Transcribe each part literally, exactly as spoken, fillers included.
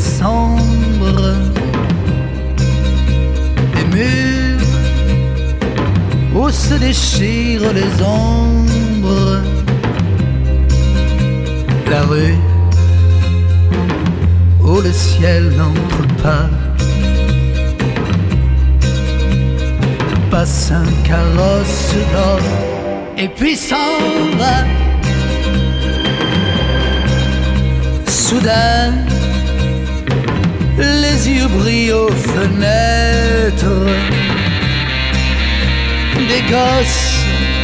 décembre, des murs où se déchirent les ombres, la rue où le ciel n'entre pas. Passe un carrosse d'or et puis s'en va. Soudain, les yeux brillent aux fenêtres des gosses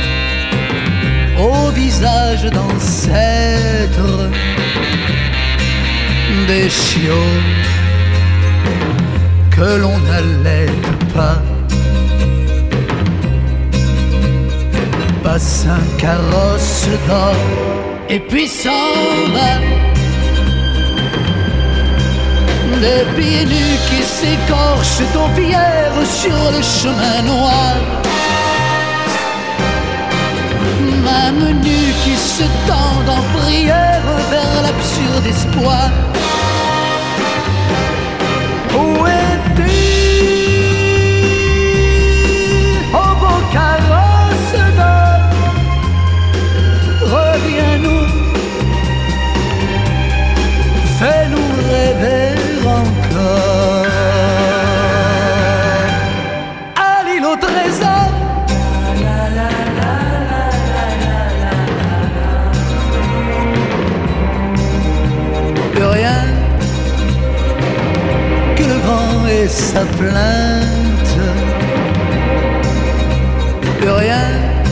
au visage d'ancêtres, des chiots que l'on n'allait pas. Passe un carrosse d'or et puis s'en va. Des pieds nus qui s'écorchent aux pierres sur le chemin noir. Même nus qui se tendent en prière vers l'absurde espoir. Où es-tu, oh beau carrosse d'or? Reviens-nous, fais-nous rêver encore. À l'île au trésor, plus rien que le vent et sa plainte. Plus rien,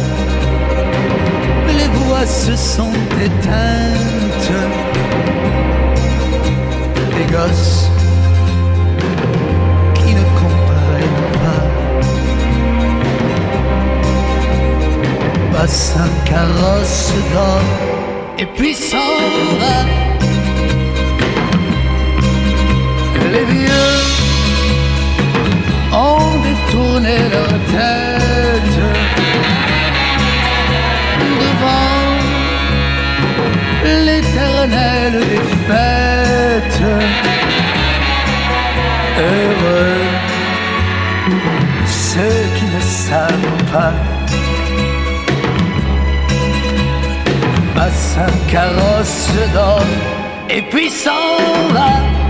les voix se sont éteintes. Des gosses qui ne comprennent pas. Passe un carrosse d'or et puis s'en va. Les vieux ont détourné leur tête devant l'éternelle défaite. Heureux ceux qui ne savent pas. Passe un carrosse d'or et puis s'en va.